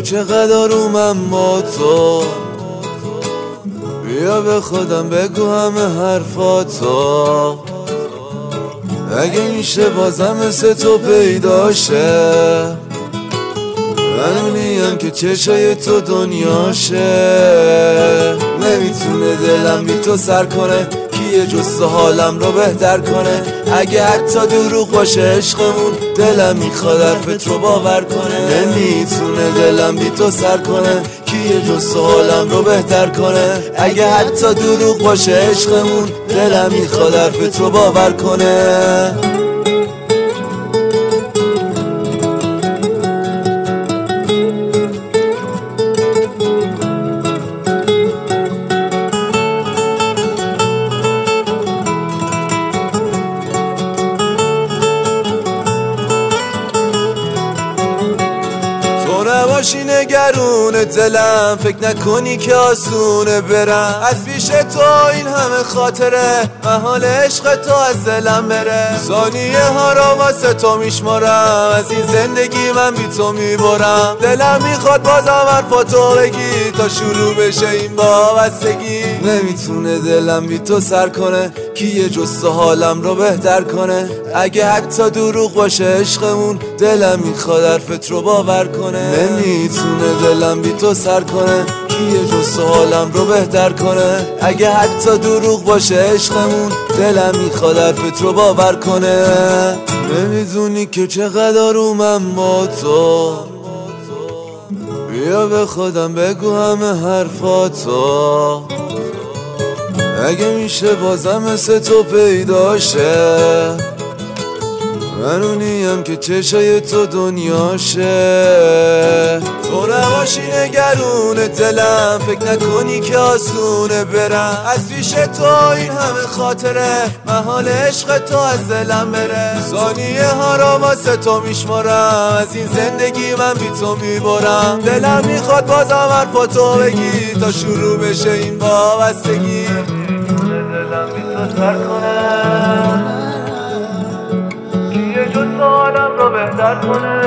چقدر آرومم با تو، بیا به خودم بگو همه حرفاتو. اگه میشه بازم مثل تو پیدا شه، من اونیم که چشای تو دنیاشه. نمیتونه دلم بی تو سر کنه، کیه جز تو حالم رو بهتر کنه. اگه حتی دروغ باشه عشقمون، دلم میخواد حرفت رو باور کنه. نمیتونه دلم بی تو سر کنه، کیه جز تو حالم رو بهتر کنه. اگه حتی دروغ باشه عشقمون، دلم میخواد حرفت رو باور کنه. نباشی نگرون دلم، فکر نکنی که آسونه برم از پیش تو. این همه خاطره محال عشق تو از دلم بره. ثانیه ها را واسه تو میشمارم، از این زندگی من بی تو میبرم. دلم میخواد بازم حرفاتو بگی تا شروع بشه این وابستگی. نمیتونه دلم بی تو سر کنه، کیه جز تو حالم رو بهتر کنه. اگه حتی دروغ باشه عشقمون، دلم میخواد حرفت رو باور کنه. نمیتونه دلم بی تو سر کنه، کیه جز تو حالم رو بهتر کنه. اگه حتی دروغ باشه عشقمون، دلم میخواد حرفت رو باور کنه. نمیدونی که چقدر آرومم با تو، بیا به خودم بگو همه حرفاتو. اگه میشه بازم مثل تو پیدا شه، من اونیم که چشای تو دنیاشه. تو نباشی نگرون دلم، فکر نکنی که آسونه برم از پیش تو. این همه خاطره محال عشق تو از دلم بره. ثانیه ها را واسه تو میشمارم، از این زندگی من بی تو میبرم. دلم میخواد بازم حرفاتو بگی تا شروع بشه این وابستگی. دلم بی تو سر کنه، کیه جز تو حالم رو بهتر کنه.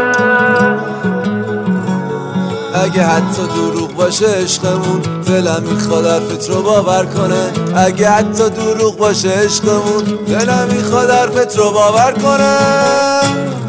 اگه حتی دروغ باشه عشقمون، دلم میخواد حرفت رو باور کنه. اگه حتی دروغ باشه عشقمون، دلم میخواد حرفت رو باور کنه.